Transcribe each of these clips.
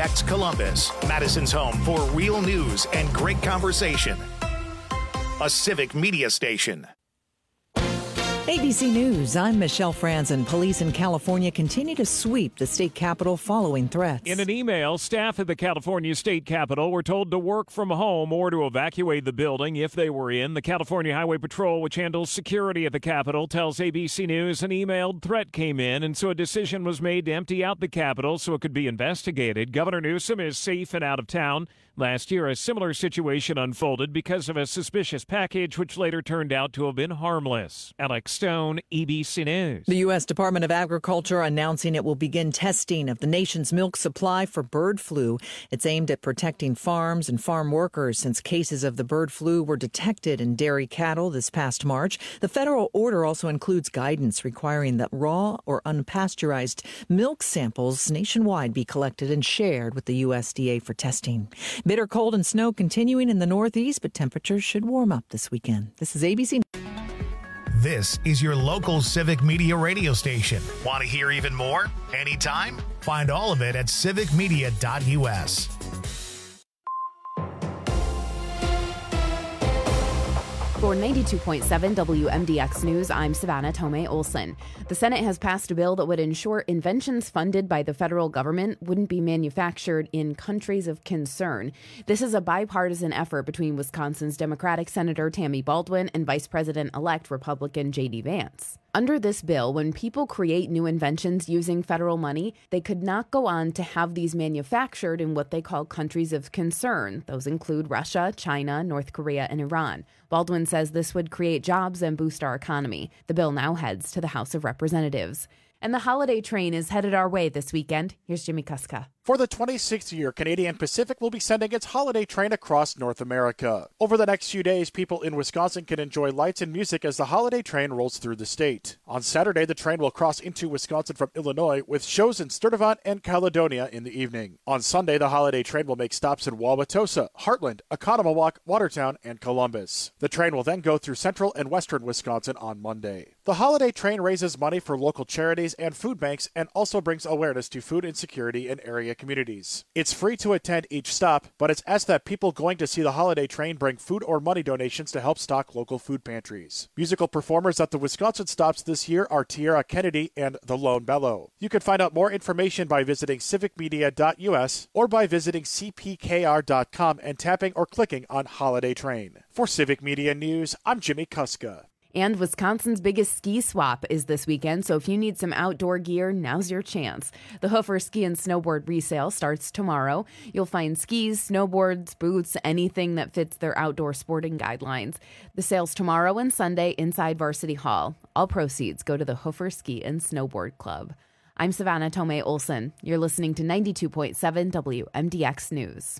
WMDX Columbus, Madison's home for real news and great conversation. A Civic Media station. ABC News, I'm Michelle Franzen. Police in California continue to sweep the state capitol following threats. In an email, staff at the California State Capitol were told to work from home or to evacuate the building if they were in. The California Highway Patrol, which handles security at the Capitol, tells ABC News an emailed threat came in, and so a decision was made to empty out the Capitol so it could be investigated. Governor Newsom is safe and out of town. Last year, a similar situation unfolded because of a suspicious package, which later turned out to have been harmless. Alex Stone, ABC News. The U.S. Department of Agriculture announcing it will begin testing of the nation's milk supply for bird flu. It's aimed at protecting farms and farm workers since cases of the bird flu were detected in dairy cattle this past March. The federal order also includes guidance requiring that raw or unpasteurized milk samples nationwide be collected and shared with the USDA for testing. Bitter cold and snow continuing in the Northeast, but temperatures should warm up this weekend. This is ABC. This is your local Civic Media radio station. Want to hear even more? Anytime? Find all of it at civicmedia.us. For 92.7 WMDX News, I'm Savannah Tomei Olson. The Senate has passed a bill that would ensure inventions funded by the federal government wouldn't be manufactured in countries of concern. This is a bipartisan effort between Wisconsin's Democratic Senator Tammy Baldwin and Vice President-elect Republican J.D. Vance. Under this bill, when people create new inventions using federal money, they could not go on to have these manufactured in what they call countries of concern. Those include Russia, China, North Korea, and Iran. Baldwin says this would create jobs and boost our economy. The bill now heads to the House of Representatives. And the holiday train is headed our way this weekend. Here's Jimmy Kuska. For the 26th year, Canadian Pacific will be sending its holiday train across North America. Over the next few days, people in Wisconsin can enjoy lights and music as the holiday train rolls through the state. On Saturday, the train will cross into Wisconsin from Illinois with shows in Sturtevant and Caledonia in the evening. On Sunday, the holiday train will make stops in Wauwatosa, Heartland, Oconomowoc, Watertown, and Columbus. The train will then go through central and western Wisconsin on Monday. The holiday train raises money for local charities and food banks and also brings awareness to food insecurity in area communities. It's free to attend each stop, but it's asked that people going to see the holiday train bring food or money donations to help stock local food pantries. Musical performers at the Wisconsin stops this year are Tierra Kennedy and the Lone Bellow. You can find out more information by visiting civicmedia.us or by visiting cpkr.com and tapping or clicking on Holiday Train. For Civic Media News, I'm Jimmy Kuska. And Wisconsin's biggest ski swap is this weekend, so if you need some outdoor gear, now's your chance. The Hoofer Ski and Snowboard resale starts tomorrow. You'll find skis, snowboards, boots, anything that fits their outdoor sporting guidelines. The sale's tomorrow and Sunday inside Varsity Hall. All proceeds go to the Hoofer Ski and Snowboard Club. I'm Savannah Tomei Olson. You're listening to 92.7 WMDX News.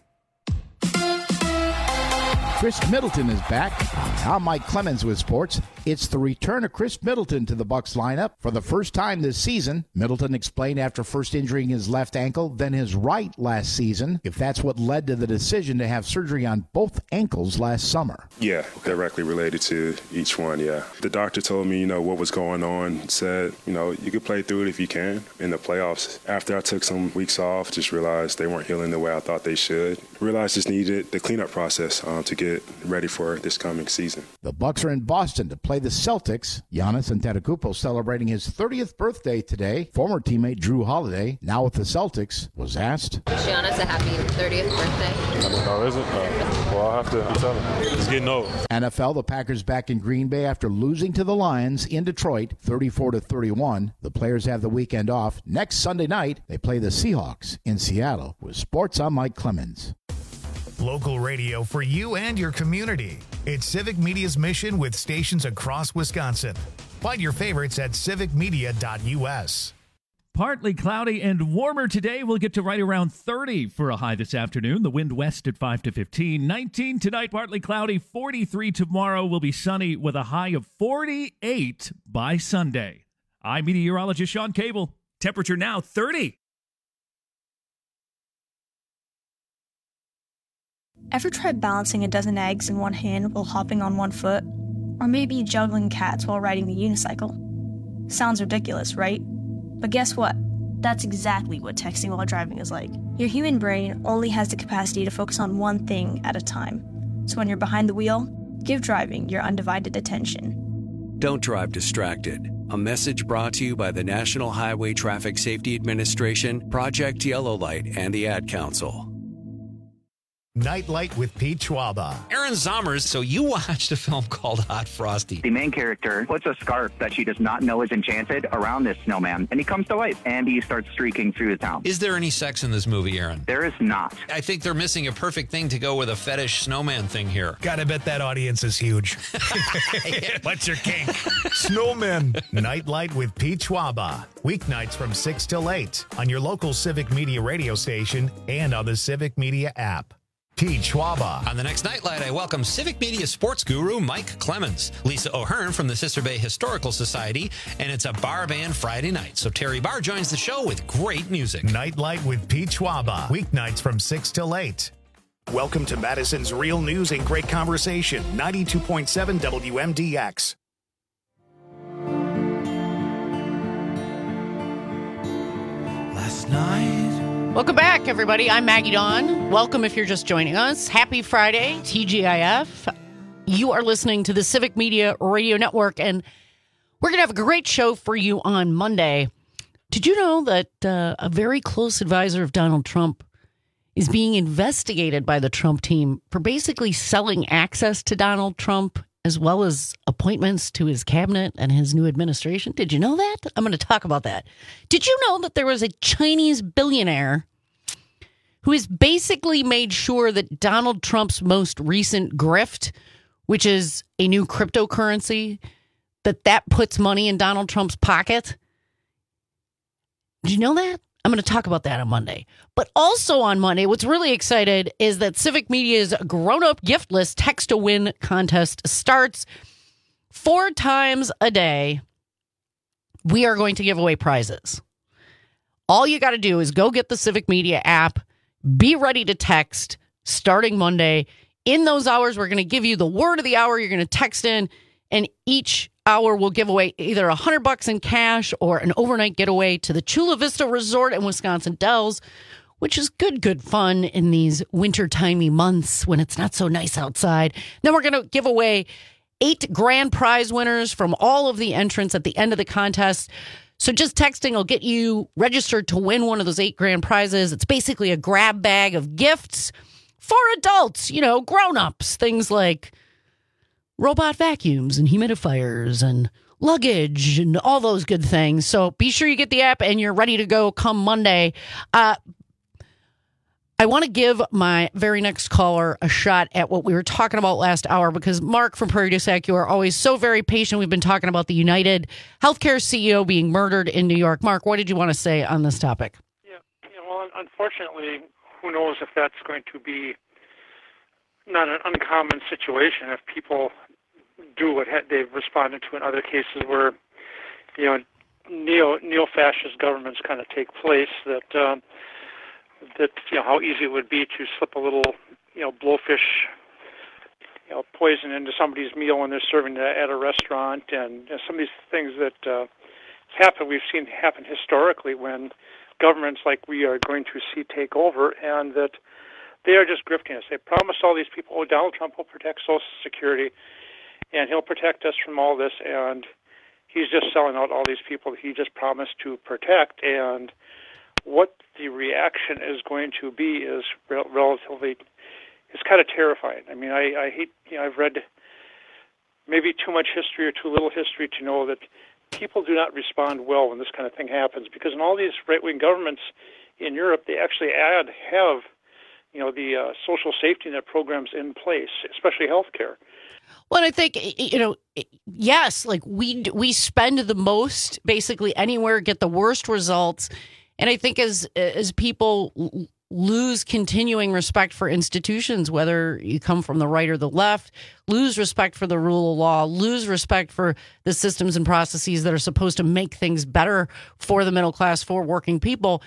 Chris Middleton is back. I'm Mike Clemens with sports. It's the return of Chris Middleton to the Bucs lineup for the first time this season. Middleton explained after first injuring his left ankle, then his right last season, if that's what led to the decision to have surgery on both ankles last summer. Yeah, directly related to each one, yeah. The doctor told me, what was going on, said, you could play through it if you can in the playoffs. After I took some weeks off, just realized they weren't healing the way I thought they should. Realized just needed the cleanup process to get ready for this coming season. The Bucs are in Boston to play the Celtics. Giannis Antetokounmpo celebrating his 30th birthday today. Former teammate Drew Holiday, now with the Celtics, was asked, "Wish Giannis a happy 30th birthday." Oh, is it? Well, I'll have to tell him. He's getting old. NFL, the Packers back in Green Bay after losing to the Lions in Detroit, 34-31. The players have the weekend off. Next Sunday night, they play the Seahawks in Seattle. With sports, I'm Mike Clemens. Local radio for you and your community. It's Civic Media's mission with stations across Wisconsin. Find your favorites at civicmedia.us. Partly cloudy and warmer today. We'll get to right around 30 for a high this afternoon. The wind west at 5 to 15. 19 tonight, partly cloudy. 43 tomorrow. Will be sunny with a high of 48 by Sunday. I'm meteorologist Sean Cable. Temperature now 30. Ever tried balancing a dozen eggs in one hand while hopping on one foot? Or maybe juggling cats while riding the unicycle? Sounds ridiculous, right? But guess what? That's exactly what texting while driving is like. Your human brain only has the capacity to focus on one thing at a time. So when you're behind the wheel, give driving your undivided attention. Don't drive distracted. A message brought to you by the National Highway Traffic Safety Administration, Project Yellow Light, and the Ad Council. Nightlight with Pete Schwaba. Aaron Zommers, so you watched a film called Hot Frosty. The main character puts a scarf that she does not know is enchanted around this snowman, and he comes to life, and he starts streaking through the town. Is there any sex in this movie, Aaron? There is not. I think they're missing a perfect thing to go with a fetish snowman thing here. Gotta bet that audience is huge. What's your kink? Snowmen. Nightlight with Pete Schwaba. Weeknights from 6 till 8 on your local Civic Media radio station and on the Civic Media app. Pete Schwaba. On the next Nightlight, I welcome Civic Media sports guru Mike Clemens, Lisa O'Hearn from the Sister Bay Historical Society, and it's a bar band Friday night. So Terry Barr joins the show with great music. Nightlight with Pete Schwaba. Weeknights from 6 till 8. Welcome to Madison's Real News and Great Conversation, 92.7 WMDX. Last night. Welcome back, everybody. I'm Maggie Dawn. Welcome if you're just joining us. Happy Friday, TGIF. You are listening to the Civic Media Radio Network, and we're going to have a great show for you on Monday. Did you know that a very close advisor of Donald Trump is being investigated by the Trump team for basically selling access to Donald Trump as well as appointments to his cabinet and his new administration? Did you know that? I'm going to talk about that. Did you know that there was a Chinese billionaire who has basically made sure that Donald Trump's most recent grift, which is a new cryptocurrency, that puts money in Donald Trump's pocket? Did you know that? I'm going to talk about that on Monday. But also on Monday, what's really excited is that Civic Media's grown-up gift list text-to-win contest starts 4 times a day. We are going to give away prizes. All you got to do is go get the Civic Media app, be ready to text starting Monday. In those hours, we're going to give you the word of the hour. You're going to text in, and each hour will give away either $100 in cash or an overnight getaway to the Chula Vista Resort in Wisconsin Dells, which is good fun in these winter-timey months when it's not so nice outside. Then we're going to give away 8 grand prize winners from all of the entrants at the end of the contest. So just texting will get you registered to win one of those 8 grand prizes. It's basically a grab bag of gifts for adults, grown-ups, things like robot vacuums and humidifiers and luggage and all those good things. So be sure you get the app and you're ready to go come Monday. I want to give my very next caller a shot at what we were talking about last hour because Mark from Prairie du Sac, you are always so very patient. We've been talking about the United Healthcare CEO being murdered in New York. Mark, what did you want to say on this topic? Well, unfortunately, who knows if that's going to be not an uncommon situation if people do what they've responded to in other cases where, neo-fascist governments kind of take place, that how easy it would be to slip a little, blowfish, poison into somebody's meal when they're serving it at a restaurant, and some of these things that happen, we've seen happen historically when governments like we are going to see take over, and that they are just grifting us. They promised all these people, Donald Trump will protect Social Security, and he'll protect us from all this, and he's just selling out all these people that he just promised to protect, and what the reaction is going to be is relatively, it's kind of terrifying. I mean, I hate, I've read maybe too much history or too little history to know that people do not respond well when this kind of thing happens, because in all these right-wing governments in Europe, they actually have the social safety net programs in place, especially healthcare. Well, I think, yes, like we spend the most basically anywhere, get the worst results. And I think as people lose continuing respect for institutions, whether you come from the right or the left, lose respect for the rule of law, lose respect for the systems and processes that are supposed to make things better for the middle class, for working people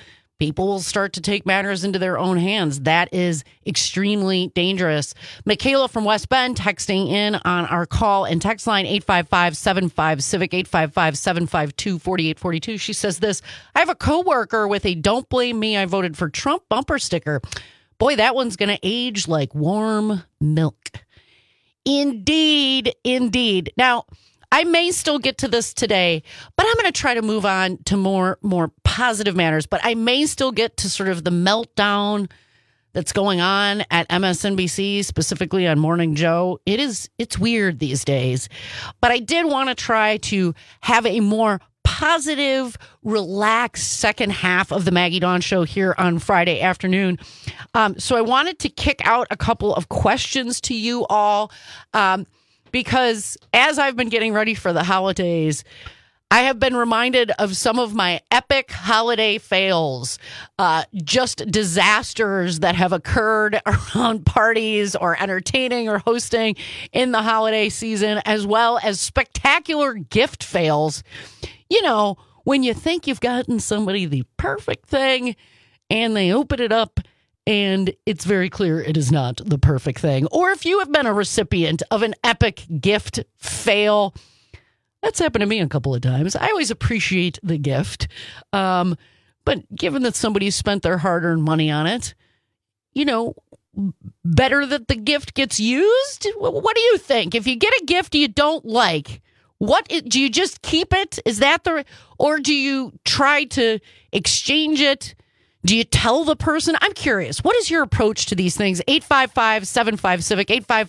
people will start to take matters into their own hands. That is extremely dangerous. Michaela from West Bend texting in on our call and text line 855-75-CIVIC, 855-752-4842. She says this: I have a coworker with a "Don't blame me, I voted for Trump" bumper sticker. Boy, that one's going to age like warm milk. Indeed, indeed. Now, I may still get to this today, but I'm going to try to move on to more positive matters. But I may still get to sort of the meltdown that's going on at MSNBC, specifically on Morning Joe. It's weird these days. But I did want to try to have a more positive, relaxed second half of the Maggie Dawn Show here on Friday afternoon. So I wanted to kick out a couple of questions to you all. Because as I've been getting ready for the holidays, I have been reminded of some of my epic holiday fails, just disasters that have occurred around parties or entertaining or hosting in the holiday season, as well as spectacular gift fails. You know, when you think you've gotten somebody the perfect thing and they open it up and it's very clear it is not the perfect thing. Or if you have been a recipient of an epic gift fail, that's happened to me a couple of times. I always appreciate the gift. But given that somebody spent their hard-earned money on it, you know, better that the gift gets used? What do you think? If you get a gift you don't like, do you just keep it? Is that or do you try to exchange it? Do you tell the person? I'm curious. What is your approach to these things? 855-75-CIVIC,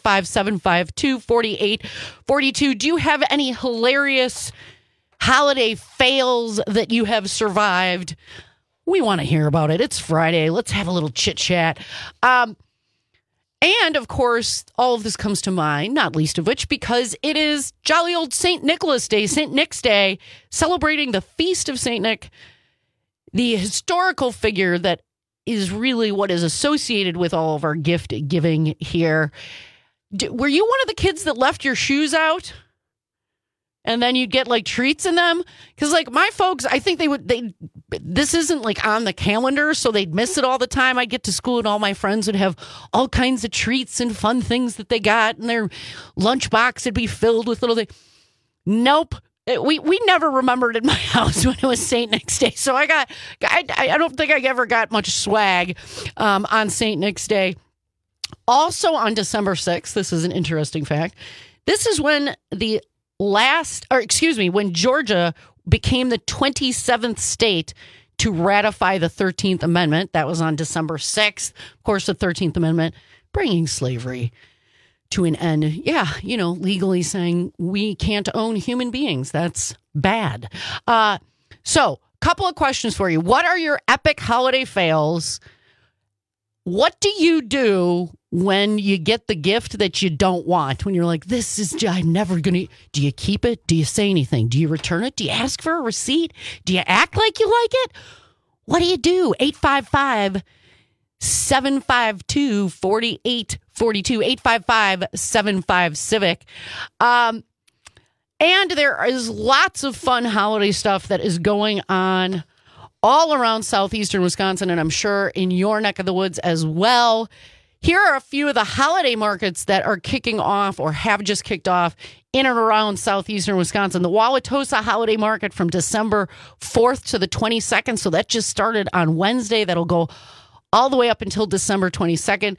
855-752-4842. Do you have any hilarious holiday fails that you have survived? We want to hear about it. It's Friday. Let's have a little chit chat. And of course, all of this comes to mind, not least of which because it is jolly old St. Nicholas Day, St. Nick's Day, celebrating the feast of St. Nick, the historical figure that is really what is associated with all of our gift giving here. Were you one of the kids that left your shoes out and then you'd get like treats in them? Because like my folks, I think this isn't like on the calendar, so they'd miss it all the time. I'd get to school and all my friends would have all kinds of treats and fun things that they got, and their lunchbox would be filled with little things. Nope. We never remembered in my house when it was St. Nick's Day. So I don't think I ever got much swag on St. Nick's Day. Also on December 6th, this is an interesting fact. This is when when Georgia became the 27th state to ratify the 13th Amendment. That was on December 6th. Of course, the 13th Amendment bringing slavery to an end. Yeah, you know, legally saying we can't own human beings. That's bad. So, couple of questions for you. What are your epic holiday fails? What do you do when you get the gift that you don't want? When you're like, I'm never going to... Do you keep it? Do you say anything? Do you return it? Do you ask for a receipt? Do you act like you like it? What do you do? 855-752-4842, 855-75-CIVIC. And there is lots of fun holiday stuff that is going on all around southeastern Wisconsin, and I'm sure in your neck of the woods as well. Here are a few of the holiday markets that are kicking off or have just kicked off in and around southeastern Wisconsin. The Wauwatosa Holiday Market from December 4th to the 22nd. So that just started on Wednesday. That'll go all the way up until December 22nd.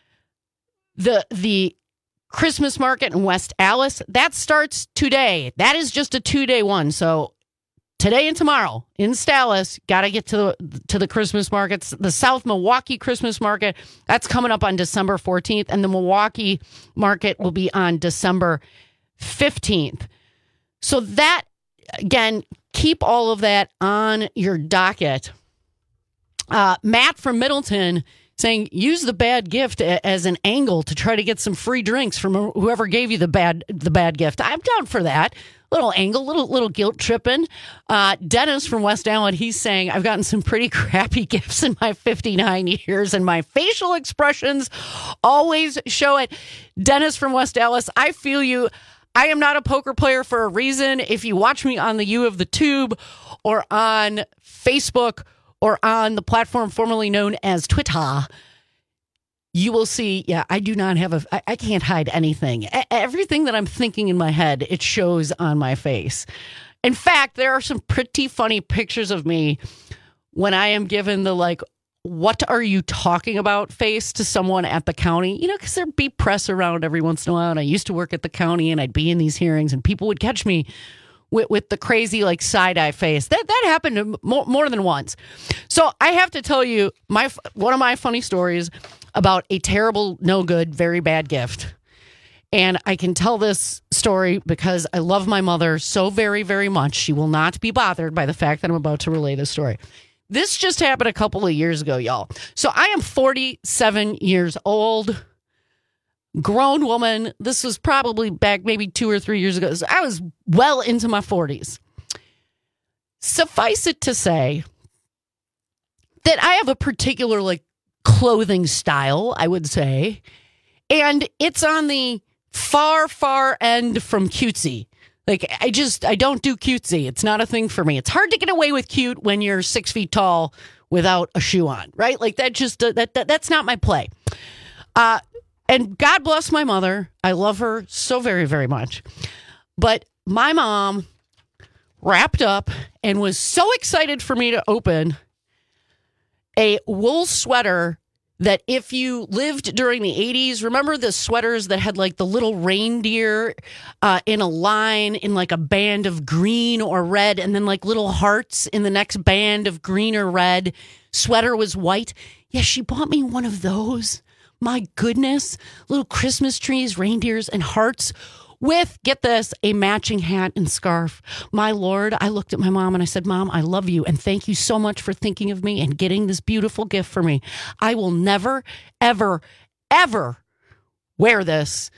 The Christmas market in West Allis, that starts today. That is just a 2-day one. So today and tomorrow in Stallis, got to get to the Christmas markets. The South Milwaukee Christmas market, that's coming up on December 14th. And the Milwaukee market will be on December 15th. So that, again, keep all of that on your docket. Matt from Middleton saying, use the bad gift as an angle to try to get some free drinks from whoever gave you the bad gift. I'm down for that. Little angle, little guilt tripping. Dennis from West Allen, he's saying, I've gotten some pretty crappy gifts in my 59 years, and my facial expressions always show it. Dennis from West Allis, I feel you. I am not a poker player for a reason. If you watch me on the U of the Tube or on Facebook or on the platform formerly known as Twitter, you will see, I do not have I can't hide anything. Everything that I'm thinking in my head, it shows on my face. In fact, there are some pretty funny pictures of me when I am given the what are you talking about face to someone at the county, because there'd be press around every once in a while. And I used to work at the county and I'd be in these hearings and people would catch me with the crazy side-eye face. That happened more than once. So I have to tell you one of my funny stories about a terrible, no good, very bad gift. And I can tell this story because I love my mother so very, very much. She will not be bothered by the fact that I'm about to relay this story. This just happened a couple of years ago, y'all. So I am 47 years old, grown woman. This was probably back maybe 2 or 3 years ago. So I was well into my 40s. Suffice it to say that I have a particular clothing style, I would say, and it's on the far, far end from cutesy. I don't do cutesy. It's not a thing for me. It's hard to get away with cute when you're 6 feet tall without a shoe on, right? That's not my play. And God bless my mother. I love her so very, very much. But my mom wrapped up and was so excited for me to open a wool sweater that if you lived during the 80s, remember the sweaters that had the little reindeer in a line in a band of green or red and then little hearts in the next band of green or red. Sweater was white. Yeah, she bought me one of those. My goodness. Little Christmas trees, reindeers, and hearts with, get this, a matching hat and scarf. My Lord, I looked at my mom and I said, Mom, I love you. And thank you so much for thinking of me and getting this beautiful gift for me. I will never, ever, ever wear this.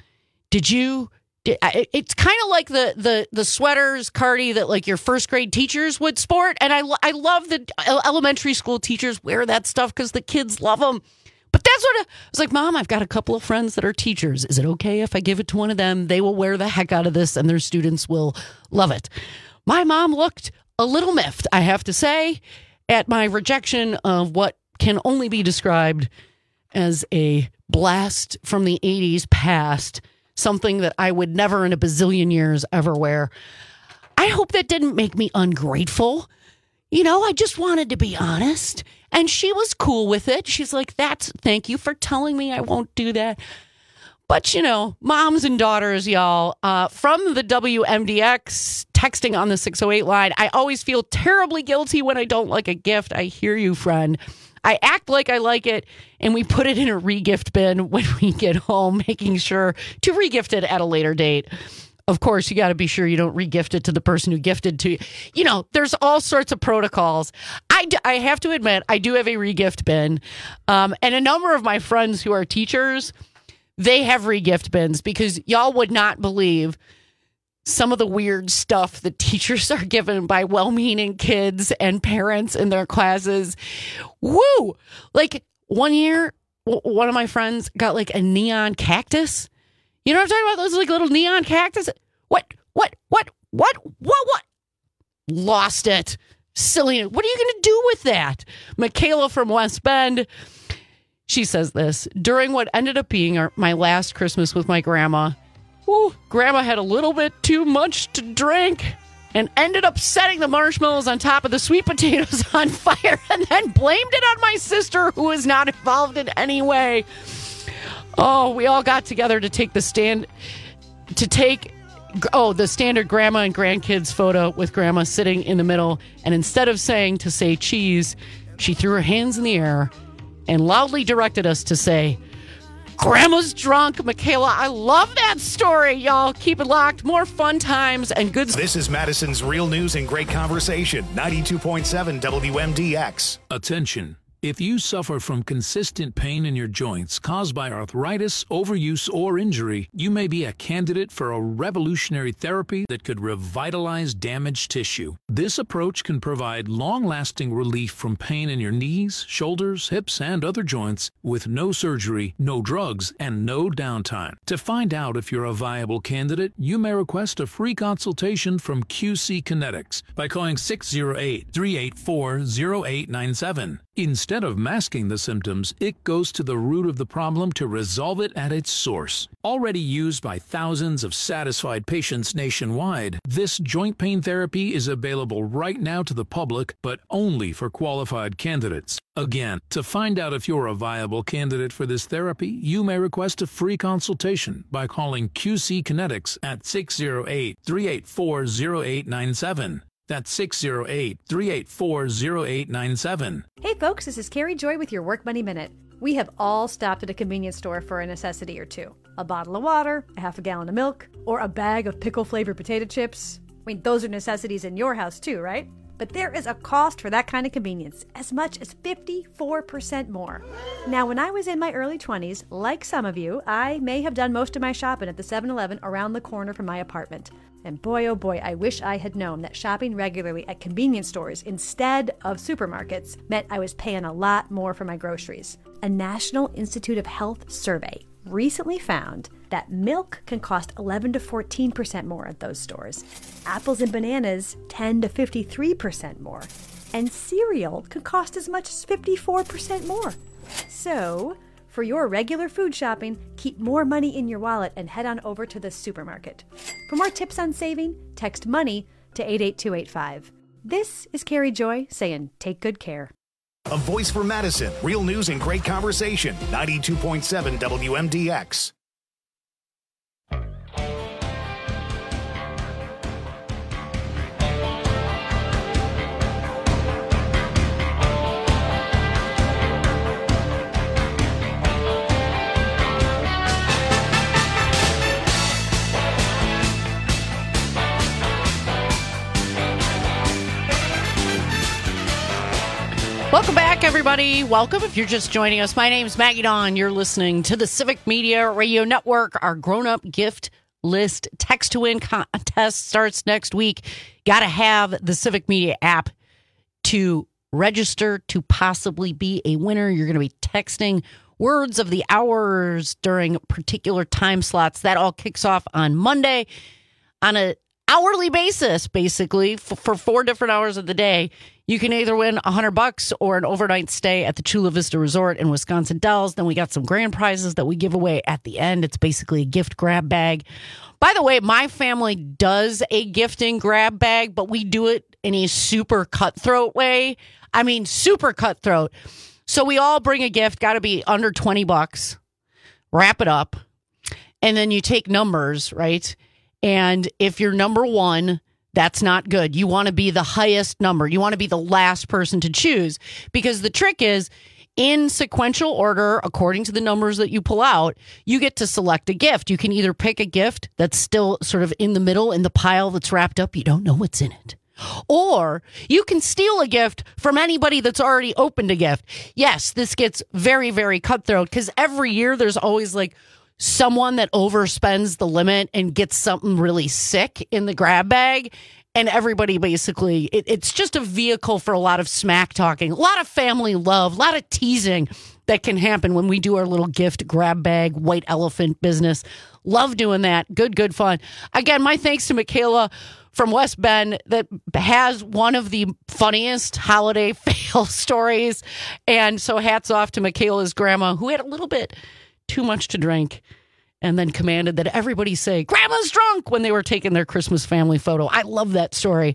It's kind of like the sweaters, Cardi, that your first grade teachers would sport. And I love that elementary school teachers wear that stuff because the kids love them. But that's what I was like, Mom, I've got a couple of friends that are teachers. Is it okay if I give it to one of them? They will wear the heck out of this and their students will love it. My mom looked a little miffed, I have to say, at my rejection of what can only be described as a blast from the 80s past, something that I would never in a bazillion years ever wear. I hope that didn't make me ungrateful. I just wanted to be honest. And she was cool with it. She's like, thank you for telling me I won't do that. But, moms and daughters, y'all, from the WMDX texting on the 608 line, I always feel terribly guilty when I don't like a gift. I hear you, friend. I act like I like it, and we put it in a regift bin when we get home, making sure to regift it at a later date. Of course, you got to be sure you don't regift it to the person who gifted to you. There's all sorts of protocols. I have to admit, I do have a regift bin. And a number of my friends who are teachers, they have regift bins because y'all would not believe some of the weird stuff that teachers are given by well-meaning kids and parents in their classes. Woo! 1 year, one of my friends got a neon cactus. You know what I'm talking about? Those little neon cactus. What? Lost it. Silly. What are you going to do with that? Michaela from West Bend. She says this. During what ended up being my last Christmas with my grandma, Grandma had a little bit too much to drink and ended up setting the marshmallows on top of the sweet potatoes on fire and then blamed it on my sister who was not involved in any way. Oh, we all got together to take the standard grandma and grandkids photo with Grandma sitting in the middle. And instead of saying to say cheese, she threw her hands in the air and loudly directed us to say, Grandma's drunk. Michaela, I love that story, y'all. Keep it locked. More fun times and good. This is Madison's Real News and Great Conversation, 92.7 WMDX. Attention. If you suffer from consistent pain in your joints caused by arthritis, overuse, or injury, you may be a candidate for a revolutionary therapy that could revitalize damaged tissue. This approach can provide long-lasting relief from pain in your knees, shoulders, hips, and other joints with no surgery, no drugs, and no downtime. To find out if you're a viable candidate, you may request a free consultation from QC Kinetics by calling 608-384-0897. Instead of masking the symptoms, it goes to the root of the problem to resolve it at its source. Already used by thousands of satisfied patients nationwide, this joint pain therapy is available right now to the public, but only for qualified candidates. Again, to find out if you're a viable candidate for this therapy, you may request a free consultation by calling QC Kinetics at 608-384-0897. That's 608-384-0897. Hey folks, this is Carrie Joy with your Work Money Minute. We have all stopped at a convenience store for a necessity or two. A bottle of water, a half a gallon of milk, or a bag of pickle-flavored potato chips. I mean, those are necessities in your house too, right? But there is a cost for that kind of convenience, as much as 54% more. Now, when I was in my early 20s, like some of you, I may have done most of my shopping at the 7-Eleven around the corner from my apartment. And boy, oh boy, I wish I had known that shopping regularly at convenience stores instead of supermarkets meant I was paying a lot more for my groceries. A National Institute of Health survey recently found that milk can cost 11 to 14% more at those stores. Apples and bananas 10 to 53% more. And cereal can cost as much as 54% more. So, for your regular food shopping, keep more money in your wallet and head on over to the supermarket. For more tips on saving, text MONEY to 88285. This is Carrie Joy saying take good care. A voice for Madison. Real news and great conversation. 92.7 WMDX. Welcome back, everybody. Welcome if you're just joining us. My name's Maggie Dawn. You're listening to the Civic Media Radio Network. Our grown-up gift list text-to-win contest starts next week. Got to have the Civic Media app to register to possibly be a winner. You're going to be texting words of the hours during particular time slots. That all kicks off on Monday on an hourly basis, basically, for 4 different hours of the day. You can either win $100 or an overnight stay at the Chula Vista Resort in Wisconsin Dells. Then we got some grand prizes that we give away at the end. It's basically a gift grab bag. By the way, my family does a gifting grab bag, but we do it in a super cutthroat way. I mean, super cutthroat. So we all bring a gift, got to be under $20, wrap it up, and then you take numbers, right? And if you're number one, that's not good. You want to be the highest number. You want to be the last person to choose, because the trick is in sequential order, according to the numbers that you pull out, you get to select a gift. You can either pick a gift that's still sort of in the middle in the pile that's wrapped up. You don't know what's in it. Or you can steal a gift from anybody that's already opened a gift. Yes, this gets very, very cutthroat because every year there's always like someone that overspends the limit and gets something really sick in the grab bag. And everybody basically, it's just a vehicle for a lot of smack talking, a lot of family love, a lot of teasing that can happen when we do our little gift grab bag, white elephant business. Love doing that. Good fun. Again, my thanks to Michaela from West Bend that has one of the funniest holiday fail stories. And so hats off to Michaela's grandma, who had a little bit too much to drink and then commanded that everybody say, "Grandma's drunk," when they were taking their Christmas family photo. I love that story.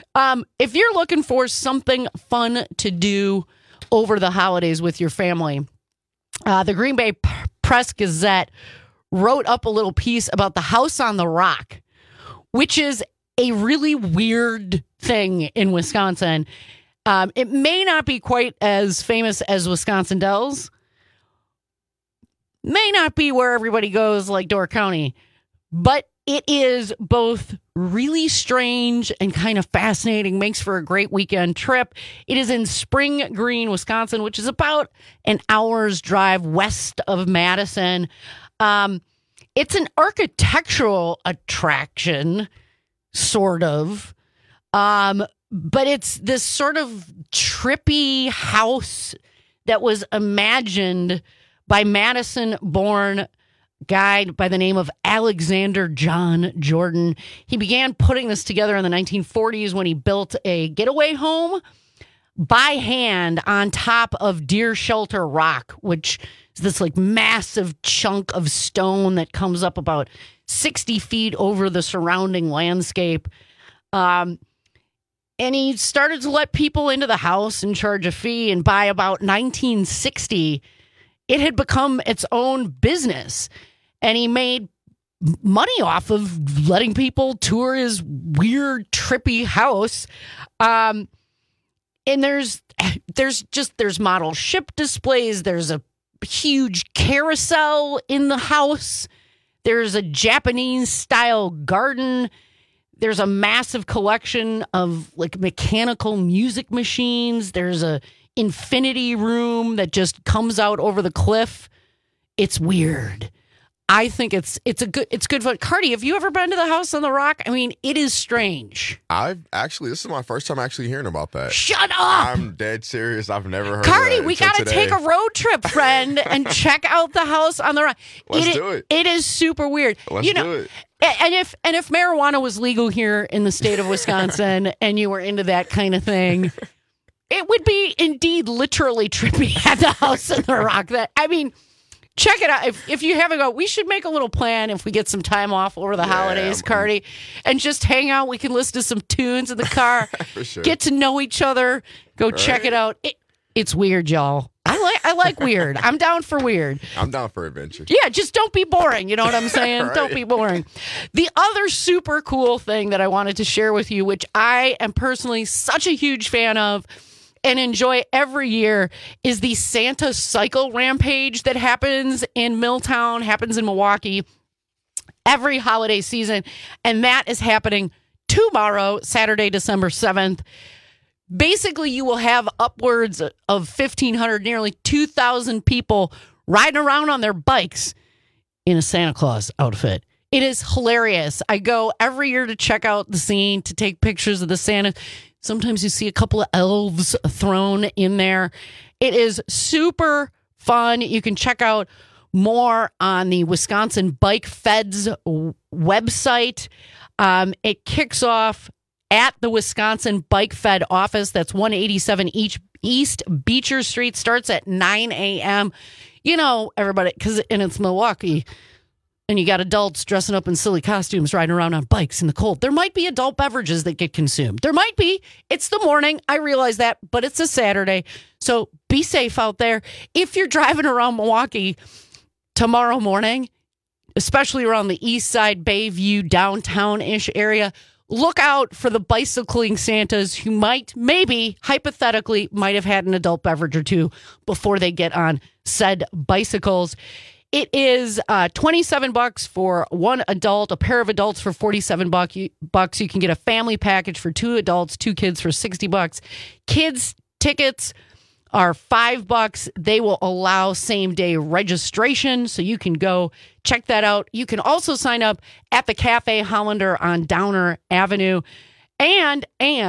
If you're looking for something fun to do over the holidays with your family, the Green Bay Press Gazette wrote up a little piece about the House on the Rock, which is a really weird thing in Wisconsin. It may not be quite as famous as Wisconsin Dells, may not be where everybody goes like Door County, but it is both really strange and kind of fascinating. Makes for a great weekend trip. It is in Spring Green, Wisconsin, which is about an hour's drive west of Madison. It's an architectural attraction, sort of. But it's this sort of trippy house that was imagined by Madison-born guy by the name of Alexander John Jordan. He began putting this together in the 1940s when he built a getaway home by hand on top of Deer Shelter Rock, which is this like massive chunk of stone that comes up about 60 feet over the surrounding landscape. And he started to let people into the house and charge a fee. And by about 1960, it had become its own business. And he made money off of letting people tour his weird, trippy house. And there's model ship displays. There's a huge carousel in the house. There's a Japanese style garden. There's a massive collection of like mechanical music machines. There's a infinity room that just comes out over the cliff. It's weird. I think it's good fun. Cardi, have you ever been to the House on the Rock? I mean, it is strange. This is my first time actually hearing about that. Shut up! I'm dead serious. I've never heard Cardi, of that. We gotta take a road trip, friend, and check out the House on the Rock. Let's do it. It is super weird. Let's do it. And if marijuana was legal here in the state of Wisconsin and you were into that kind of thing, it would be indeed literally trippy at the House on the Rock. Check it out. If you haven't gone, we should make a little plan if we get some time off over the holidays, Cardi, and just hang out. We can listen to some tunes in the car, For sure. Get to know each other, go check it out. It's weird, y'all. I like weird. I'm down for weird. I'm down for adventure. Yeah, just don't be boring. You know what I'm saying? Right. Don't be boring. The other super cool thing that I wanted to share with you, which I am personally such a huge fan of and enjoy every year, is the Santa Cycle Rampage that happens in Milltown, happens in Milwaukee every holiday season. And that is happening tomorrow, Saturday, December 7th. Basically, you will have upwards of 1,500, nearly 2,000 people riding around on their bikes in a Santa Claus outfit. It is hilarious. I go every year to check out the scene, to take pictures of the Santa. Sometimes you see a couple of elves thrown in there. It is super fun. You can check out more on the Wisconsin Bike Feds website. It kicks off at the Wisconsin Bike Fed office. That's 187 East Beecher Street. Starts at 9 a.m. You know, everybody, and it's Milwaukee. And you got adults dressing up in silly costumes, riding around on bikes in the cold. There might be adult beverages that get consumed. There might be. It's the morning. I realize that, but it's a Saturday. So be safe out there. If you're driving around Milwaukee tomorrow morning, especially around the east side, Bayview, downtown-ish area, look out for the bicycling Santas who hypothetically, might have had an adult beverage or two before they get on said bicycles. It is $27 for one adult, a pair of adults for $47. You can get a family package for 2 adults, 2 kids for $60. Kids tickets are $5. They will allow same-day registration, so you can go check that out. You can also sign up at the Cafe Hollander on Downer Avenue. And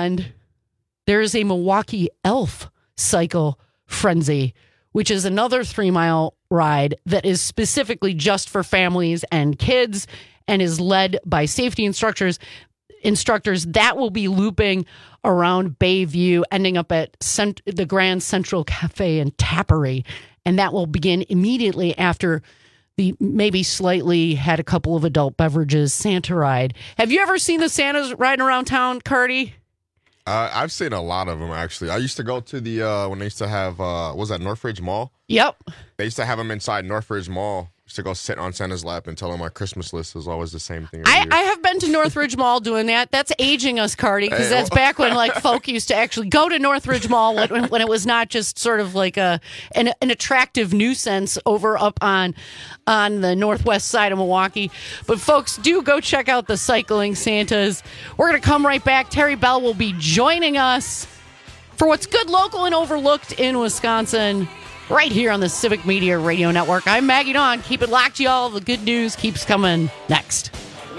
there is a Milwaukee Elf Cycle Frenzy, which is another 3-mile ride that is specifically just for families and kids and is led by safety instructors that will be looping around Bayview, ending up at the Grand Central Cafe and Tappery. And that will begin immediately after the maybe slightly had a couple of adult beverages Santa ride. Have you ever seen the Santas riding around town, Cardi? I've seen a lot of them, actually. I used to go to the, when they used to have, was that Northridge Mall? Yep. They used to have them inside Northridge Mall. I used to go sit on Santa's lap and tell him my Christmas list was always the same thing. I have been been to Northridge Mall doing that. That's aging us, Cardi, because that's back when like folk used to actually go to Northridge Mall when it was not just sort of like an attractive nuisance over up on the northwest side of Milwaukee. But folks, do go check out the Cycling Santas. We're going to come right back. Terry Bell will be joining us for what's good, local, and overlooked in Wisconsin, right here on the Civic Media Radio Network. I'm Maggie Dawn. Keep it locked, y'all. The good news keeps coming next.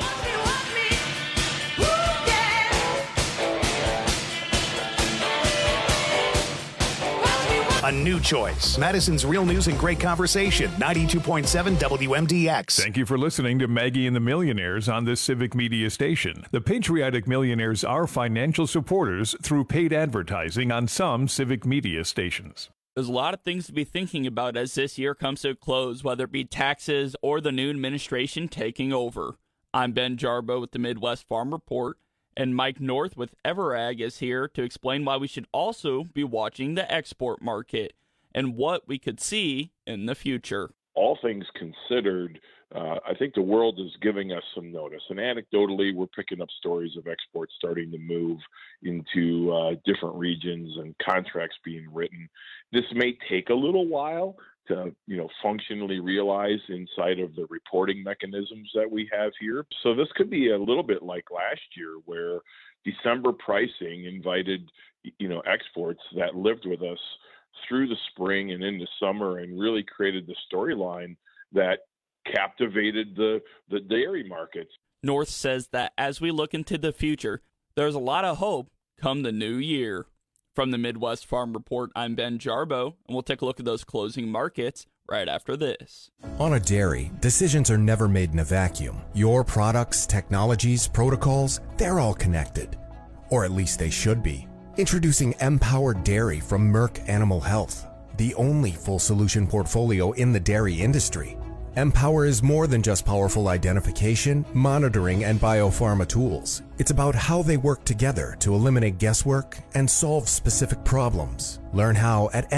A new choice. Madison's Real News and Great Conversation. 92.7 WMDX. Thank you for listening to Maggie and the Millionaires on this Civic Media station. The Patriotic Millionaires are financial supporters through paid advertising on some Civic Media stations. There's a lot of things to be thinking about as this year comes to a close, whether it be taxes or the new administration taking over. I'm Ben Jarbo with the Midwest Farm Report, and Mike North with Everag is here to explain why we should also be watching the export market and what we could see in the future. All things considered, I think the world is giving us some notice. And anecdotally, we're picking up stories of exports starting to move into different regions and contracts being written. This may take a little while to, functionally realize inside of the reporting mechanisms that we have here. So this could be a little bit like last year, where December pricing invited, exports that lived with us through the spring and into summer and really created the storyline that captivated the dairy markets. North says that as we look into the future, there's a lot of hope come the new year. From the Midwest Farm Report, I'm Ben Jarbo, and we'll take a look at those closing markets right after this. On a dairy, decisions are never made in a vacuum. Your products, technologies, protocols, they're all connected. Or at least they should be. Introducing Empowered Dairy from Merck Animal Health, the only full solution portfolio in the dairy industry. Empower is more than just powerful identification, monitoring, and biopharma tools. It's about how they work together to eliminate guesswork and solve specific problems. Learn how at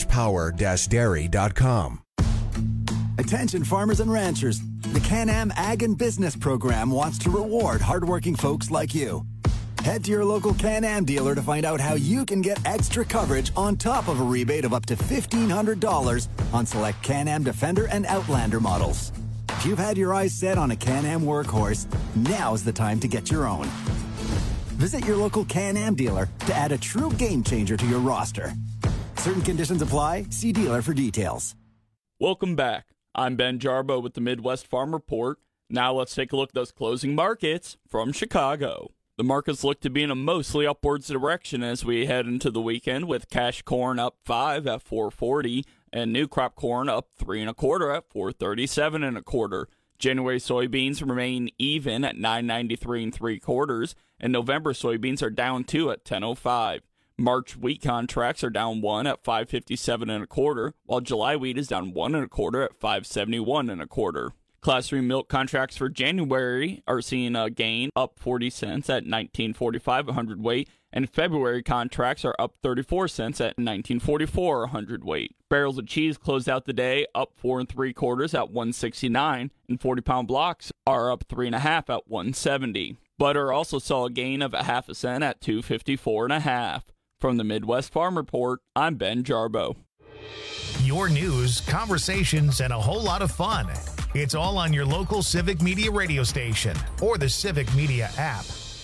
m-power-dairy.com. Attention farmers and ranchers. The Can-Am Ag and Business Program wants to reward hardworking folks like you. Head to your local Can-Am dealer to find out how you can get extra coverage on top of a rebate of up to $1,500 on select Can-Am Defender and Outlander models. If you've had your eyes set on a Can-Am workhorse, now's the time to get your own. Visit your local Can-Am dealer to add a true game changer to your roster. Certain conditions apply. See dealer for details. Welcome back. I'm Ben Jarbo with the Midwest Farm Report. Now let's take a look at those closing markets from Chicago. The markets look to be in a mostly upwards direction as we head into the weekend, with cash corn up 5 at $4.40 and new crop corn up 3 1/4 at $4.37 1/4. January soybeans remain even at $9.93 3/4, and November soybeans are down 2 at $10.05. March wheat contracts are down 1 at $5.57 1/4, while July wheat is down 1 1/4 at $5.71 1/4. Class 3 milk contracts for January are seeing a gain up 40 cents at $19.45 a hundredweight, and February contracts are up 34 cents at $19.44 a hundredweight. Barrels of cheese closed out the day up 4 3/4 at $1.69, and 40-pound blocks are up 3 1/2 at $1.70. Butter also saw a gain of 1/2 cent at $2.54 1/2. From the Midwest Farm Report, I'm Ben Jarbo. Your news, conversations, and a whole lot of fun. It's all on your local Civic Media radio station or the Civic Media app.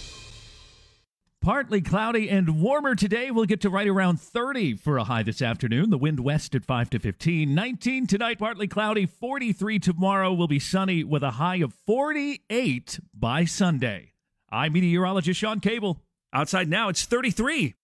Partly cloudy and warmer today. We'll get to right around 30 for a high this afternoon. The wind west at 5 to 15. 19 tonight, partly cloudy. 43 tomorrow. Will be sunny with a high of 48 by Sunday. I'm meteorologist Sean Cable. Outside now, it's 33.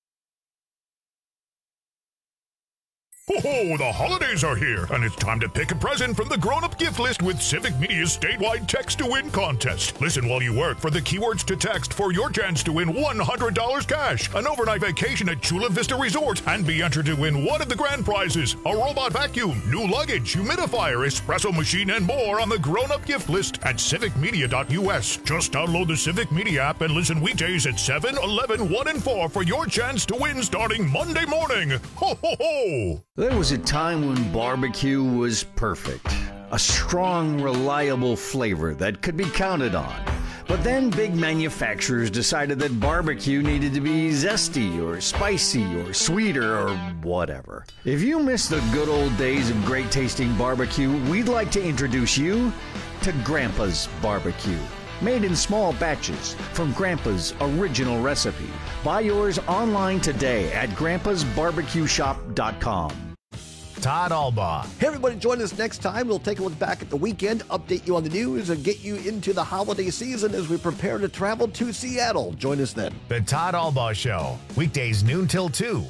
Ho-ho, the holidays are here, and it's time to pick a present from the grown-up gift list with Civic Media's statewide text-to-win contest. Listen while you work for the keywords to text for your chance to win $100 cash, an overnight vacation at Chula Vista Resort, and be entered to win one of the grand prizes, a robot vacuum, new luggage, humidifier, espresso machine, and more on the grown-up gift list at civicmedia.us. Just download the Civic Media app and listen weekdays at 7, 11, 1, and 4 for your chance to win starting Monday morning. Ho, ho, ho! There was a time when barbecue was perfect. A strong, reliable flavor that could be counted on. But then big manufacturers decided that barbecue needed to be zesty or spicy or sweeter or whatever. If you miss the good old days of great tasting barbecue, we'd like to introduce you to Grandpa's Barbecue. Made in small batches from Grandpa's original recipe. Buy yours online today at grandpasbarbecueshop.com. Todd Albaugh. Hey, everybody, join us next time. We'll take a look back at the weekend, update you on the news, and get you into the holiday season as we prepare to travel to Seattle. Join us then. The Todd Albaugh Show, weekdays noon till 2.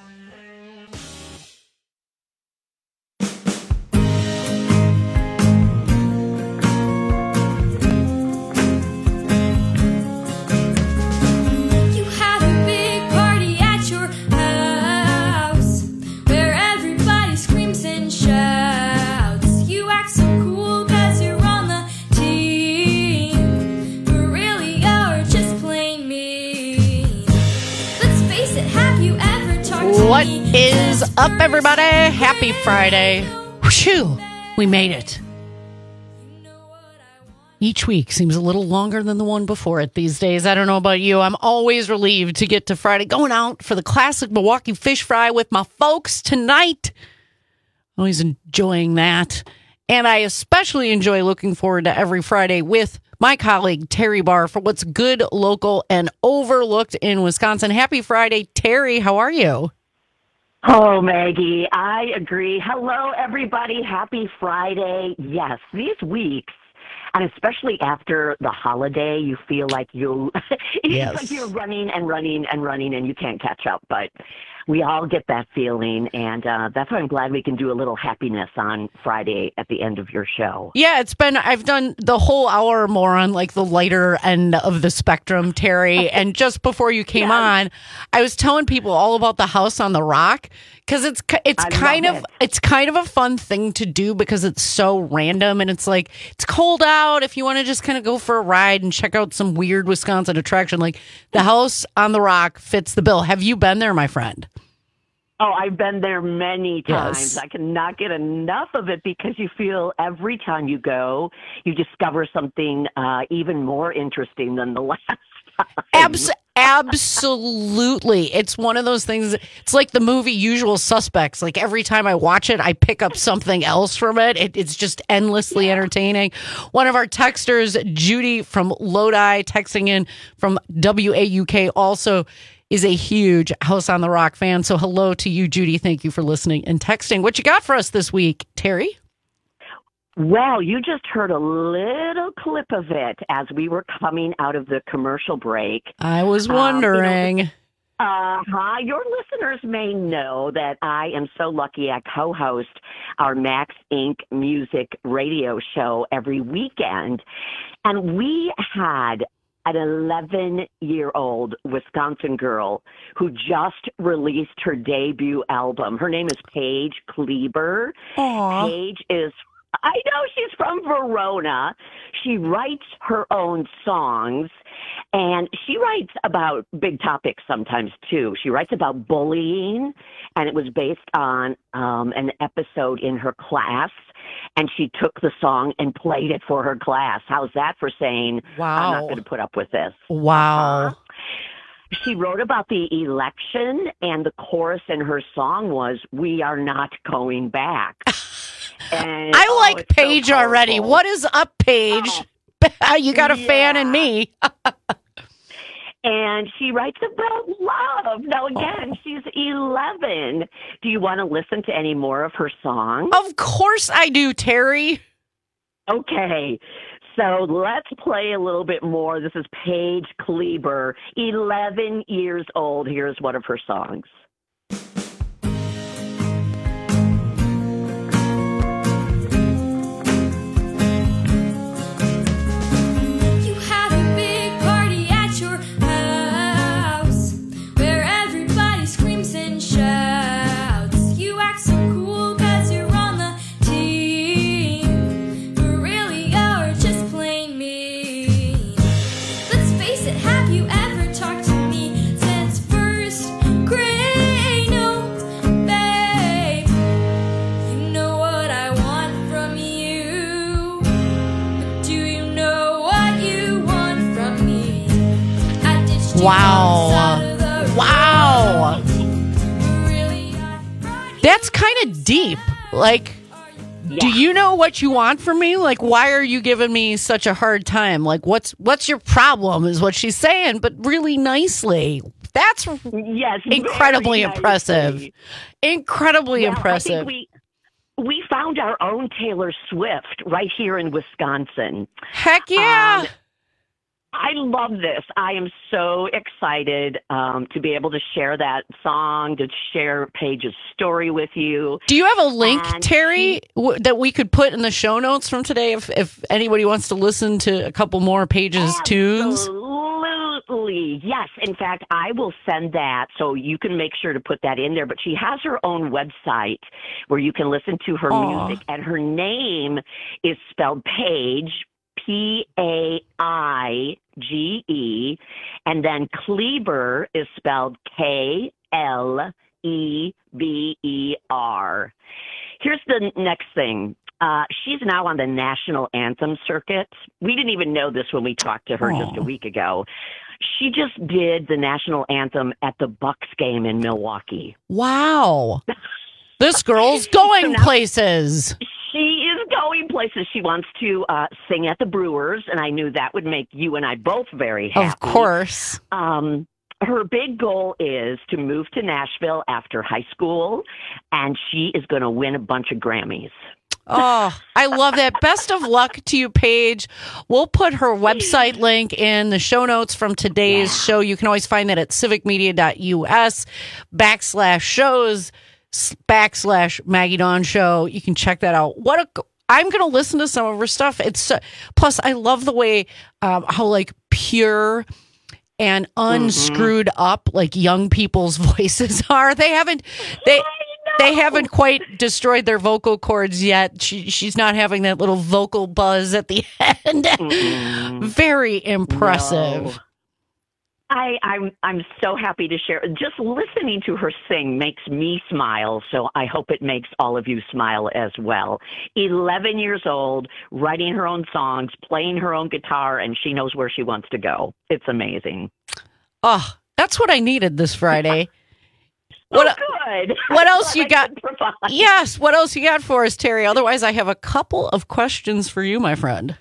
What is up, everybody? Happy Friday. Whew, we made it. Each week seems a little longer than the one before it these days. I don't know about you. I'm always relieved to get to Friday. Going out for the classic Milwaukee fish fry with my folks tonight. Always enjoying that. And I especially enjoy looking forward to every Friday with my colleague, Terry Barr, for what's good, local, and overlooked in Wisconsin. Happy Friday, Terry. How are you? Oh, Maggie, I agree. Hello, everybody. Happy Friday. Yes, these weeks, and especially after the holiday, you feel like it's like you're running and running and running and you can't catch up. But we all get that feeling, and that's why I'm glad we can do a little happiness on Friday at the end of your show. Yeah, I've done the whole hour or more on like the lighter end of the spectrum, Terry. And just before you came on, I was telling people all about the House on the Rock because it's kind of a fun thing to do because it's so random and it's like it's cold out. If you want to just kind of go for a ride and check out some weird Wisconsin attraction, like the House on the Rock fits the bill. Have you been there, my friend? Oh, I've been there many times. Yes. I cannot get enough of it because you feel every time you go, you discover something even more interesting than the last time. Absolutely. It's one of those things. It's like the movie Usual Suspects. Like every time I watch it, I pick up something else from it. It's just endlessly entertaining. One of our texters, Judy from Lodi, texting in from WAUK, also is a huge House on the Rock fan. So hello to you, Judy. Thank you for listening and texting. What you got for us this week, Terry? Well, you just heard a little clip of it as we were coming out of the commercial break. I was wondering. Your listeners may know that I am so lucky I co-host our Max Inc. music radio show every weekend. And we had an 11-year-old Wisconsin girl who just released her debut album. Her name is Paige Kleber. Aww. Paige is, I know, she's from Verona. She writes her own songs, and she writes about big topics sometimes, too. She writes about bullying, and it was based on an episode in her class. And she took the song and played it for her class. How's that for saying, wow, I'm not going to put up with this? Wow. She wrote about the election, and the chorus in her song was, "We are not going back." And, I like Paige so already. What is up, Paige? You got a fan in me. And she writes about love. Now, again, she's 11. Do you want to listen to any more of her songs? Of course I do, Terry. Okay. So let's play a little bit more. This is Paige Kleber, 11 years old. Here's one of her songs. Have you ever talked to me since first grade? kind of deep. Like, do you know what you want from me? Like, why are you giving me such a hard time? Like, what's your problem is what she's saying, but really nicely. That's incredibly impressive. Incredibly impressive. I think we found our own Taylor Swift right here in Wisconsin. Heck yeah. I love this. I am so excited to be able to share that song, to share Paige's story with you. Do you have a link, Terry, that we could put in the show notes from today if anybody wants to listen to a couple more Paige's tunes? Absolutely. Yes. In fact, I will send that so you can make sure to put that in there. But she has her own website where you can listen to her music, and her name is spelled Paige, Paige, and then Kleber is spelled Kleber. Here's the next thing. She's now on the national anthem circuit. We didn't even know this when we talked to her just a week ago. She just did the national anthem at the Bucks game in Milwaukee. Wow. This girl's going places. She is going places. She wants to sing at the Brewers, and I knew that would make you and I both very happy. Of course. Her big goal is to move to Nashville after high school, and she is going to win a bunch of Grammys. Oh, I love that. Best of luck to you, Paige. We'll put her website link in the show notes from today's show. You can always find that at civicmedia.us/shows/Maggie Dawn Show. You can check that out. I'm going to listen to some of her stuff. Plus, I love the way how like pure and unscrewed up like young people's voices are. They haven't quite destroyed their vocal cords yet. She's not having that little vocal buzz at the end. Very impressive. No. I'm so happy to share. Just listening to her sing makes me smile, so I hope it makes all of you smile as well. 11 years old, writing her own songs, playing her own guitar, and she knows where she wants to go. It's amazing. Oh, that's what I needed this Friday. Good. What else you got? Yes, what else you got for us, Terry? Otherwise, I have a couple of questions for you, my friend.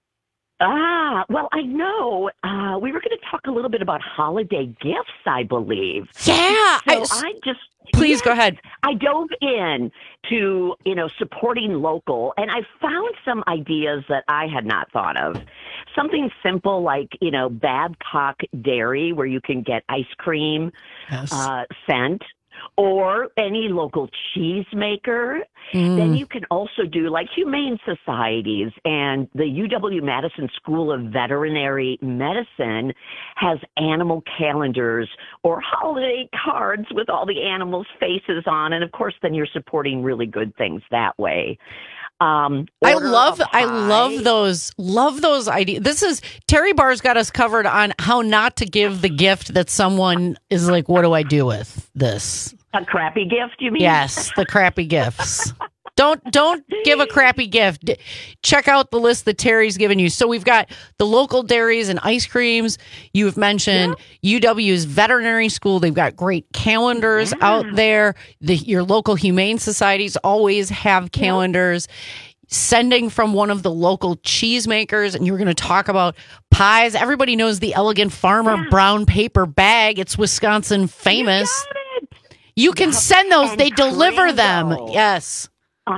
Well, I know we were going to talk a little bit about holiday gifts, I believe. Yeah. Please go ahead. I dove in to, supporting local, and I found some ideas that I had not thought of. Something simple like, Babcock Dairy, where you can get ice cream sent, or any local cheesemaker. Then you can also do like humane societies, and the UW-Madison School of Veterinary Medicine has animal calendars or holiday cards with all the animals' faces on, and of course then you're supporting really good things that way. I love those ideas. Terry Barr's got us covered on how not to give the gift that someone is like, what do I do with this? A crappy gift, you mean? Yes, the crappy gifts. Don't give a crappy gift. Check out the list that Terry's given you. So we've got the local dairies and ice creams. You've mentioned UW's veterinary school. They've got great calendars out there. Your local humane societies always have calendars. Sending from one of the local cheesemakers, and you're going to talk about pies. Everybody knows the Elegant Farmer brown paper bag. It's Wisconsin famous. You can send those. They deliver them. Yes.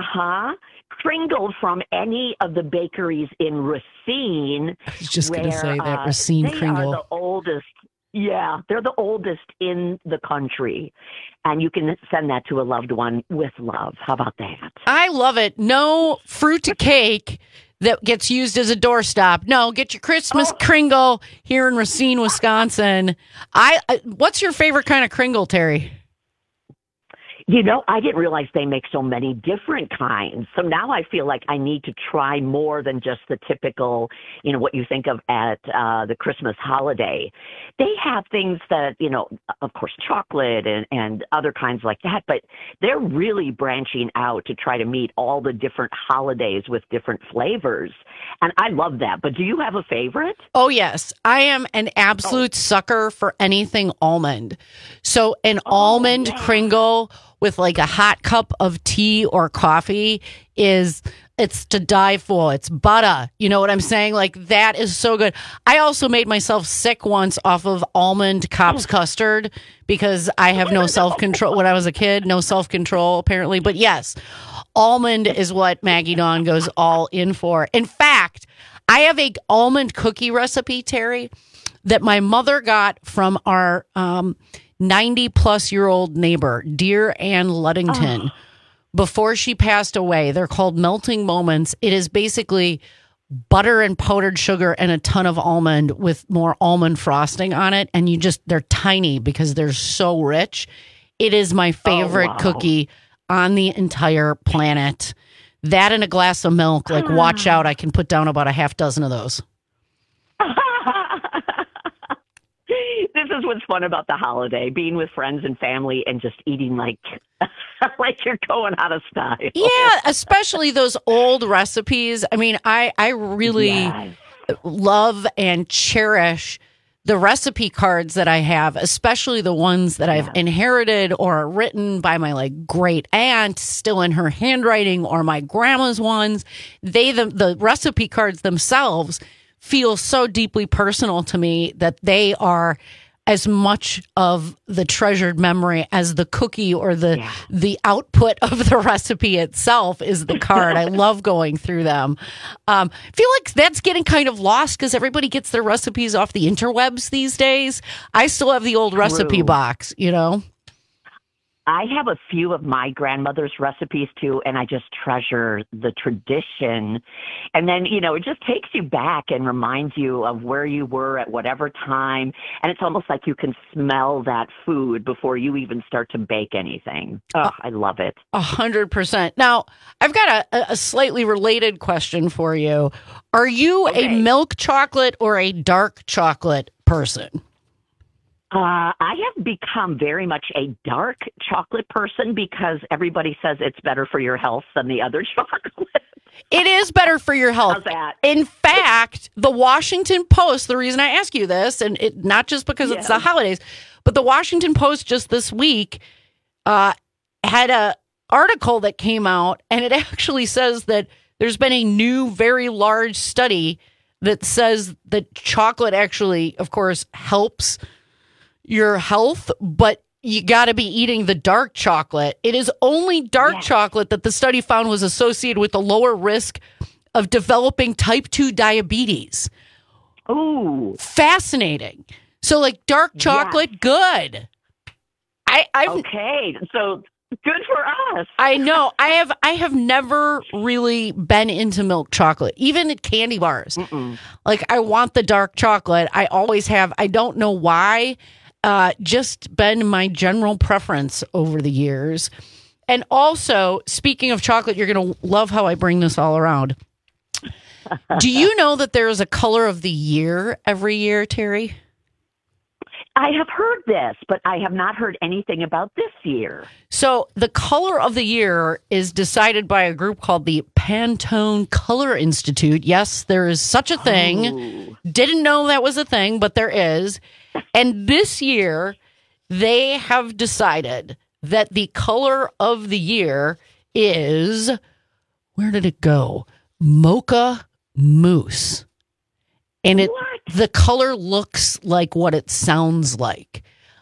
Kringle from any of the bakeries in Racine. I was just going to say that Racine Kringle. They are the oldest. Yeah, they're the oldest in the country. And you can send that to a loved one with love. How about that? I love it. No fruit to cake that gets used as a doorstop. No, get your Christmas Kringle here in Racine, Wisconsin. What's your favorite kind of Kringle, Terry? I didn't realize they make so many different kinds. So now I feel like I need to try more than just the typical, what you think of at the Christmas holiday. They have things that, of course, chocolate and other kinds like that, but they're really branching out to try to meet all the different holidays with different flavors. And I love that. But do you have a favorite? Oh, yes. I am an absolute sucker for anything almond. So an almond Kringle with like a hot cup of tea or coffee it's to die for. It's butter. You know what I'm saying? Like, that is so good. I also made myself sick once off of almond Kopp's custard because I have no self-control. When I was a kid, no self-control, apparently. But yes, almond is what Maggie Dawn goes all in for. In fact, I have a almond cookie recipe, Terry, that my mother got from our 90-plus-year-old neighbor, dear Ann Luddington. Before she passed away. They're called Melting Moments. It is basically butter and powdered sugar and a ton of almond with more almond frosting on it. And they're tiny because they're so rich. It is my favorite cookie on the entire planet. That and a glass of milk. Like, watch out. I can put down about a half dozen of those. This is what's fun about the holiday, being with friends and family and just eating like you're going out of style. Yeah, especially those old recipes. I mean, I really love and cherish the recipe cards that I have, especially the ones that I've inherited or are written by my like great aunt, still in her handwriting, or my grandma's ones. The recipe cards themselves feel so deeply personal to me that they are as much of the treasured memory as the cookie or the output of the recipe itself is the card. I love going through them. I feel like that's getting kind of lost because everybody gets their recipes off the interwebs these days. I still have the old recipe box, you know? I have a few of my grandmother's recipes too, and I just treasure the tradition. And then, you know, it just takes you back and reminds you of where you were at whatever time. And it's almost like you can smell that food before you even start to bake anything. Oh, I love it. 100%. Now, I've got a slightly related question for you. Are you a milk chocolate or a dark chocolate person? I have become very much a dark chocolate person because everybody says it's better for your health than the other chocolate. It is better for your health. How's that? In fact, the Washington Post, the reason I ask you this, and not just because it's the holidays, but the Washington Post just this week had an article that came out, and it actually says that there's been a new, very large study that says that chocolate actually, of course, helps your health, but you got to be eating the dark chocolate. It is only dark chocolate that the study found was associated with a lower risk of developing type 2 diabetes. Ooh. Fascinating. So like dark chocolate, good. Okay, so good for us. I know. I have never really been into milk chocolate, even at candy bars. Like, I want the dark chocolate. I always have. I don't know why. Just been my general preference over the years. And also, speaking of chocolate, you're going to love how I bring this all around. Do you know that there is a color of the year every year, Terry? I have heard this, but I have not heard anything about this year. So the color of the year is decided by a group called the Pantone Color Institute. Yes, there is such a thing. Didn't know that was a thing, but there is. And this year, they have decided that the color of the year is, where did it go? Mocha Mousse. And the color looks like what it sounds like.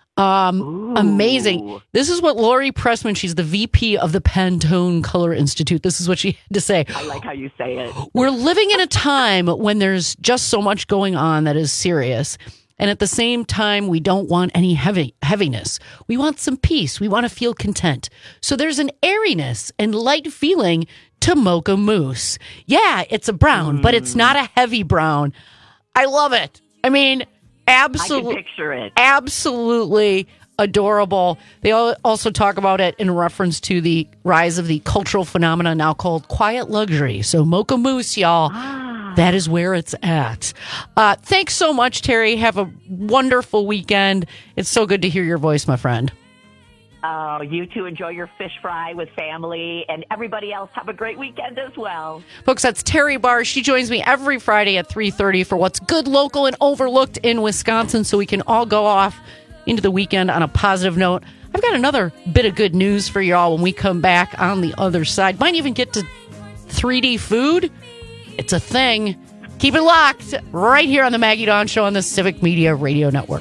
Amazing. This is what Lori Pressman, she's the VP of the Pantone Color Institute. This is what she had to say. I like how you say it. We're living in a time when there's just so much going on that is serious. And at the same time, we don't want any heaviness. We want some peace. We want to feel content. So there's an airiness and light feeling to Mocha Mousse. Yeah, it's a brown, but it's not a heavy brown. I love it. I mean, I can picture it. Absolutely adorable. They also talk about it in reference to the rise of the cultural phenomena now called quiet luxury. So Mocha Mousse, y'all. That is where it's at. Thanks so much, Terry. Have a wonderful weekend. It's so good to hear your voice, my friend. Oh, you too. Enjoy your fish fry with family, and everybody else have a great weekend as well. Folks, that's Terry Barr. She joins me every Friday at 3:30 for what's good, local, and overlooked in Wisconsin so we can all go off into the weekend on a positive note. I've got another bit of good news for y'all when we come back on the other side. Might even get to 3D food. It's a thing. Keep it locked right here on the Maggie Dawn Show on the Civic Media Radio Network.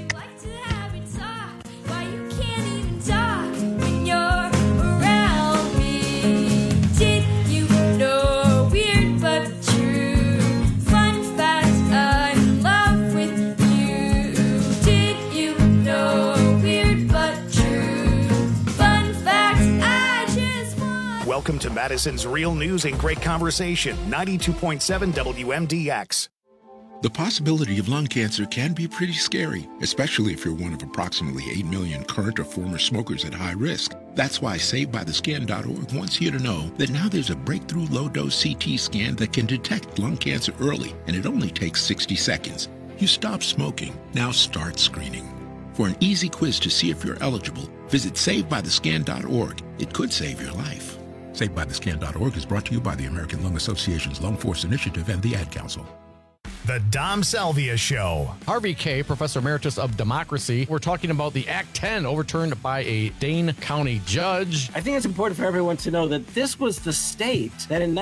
Welcome to Madison's Real News and Great Conversation, 92.7 WMDX. The possibility of lung cancer can be pretty scary, especially if you're one of approximately 8 million current or former smokers at high risk. That's why SaveByTheScan.org wants you to know that now there's a breakthrough low-dose CT scan that can detect lung cancer early, and it only takes 60 seconds. You stop smoking, now start screening. For an easy quiz to see if you're eligible, visit SaveByTheScan.org. It could save your life. SaveByTheScan.org is brought to you by the American Lung Association's Lung Force Initiative and the Ad Council. The Dom Salvia Show. Harvey Kaye, Professor Emeritus of Democracy. We're talking about the Act 10 overturned by a Dane County judge. I think it's important for everyone to know that this was the state that in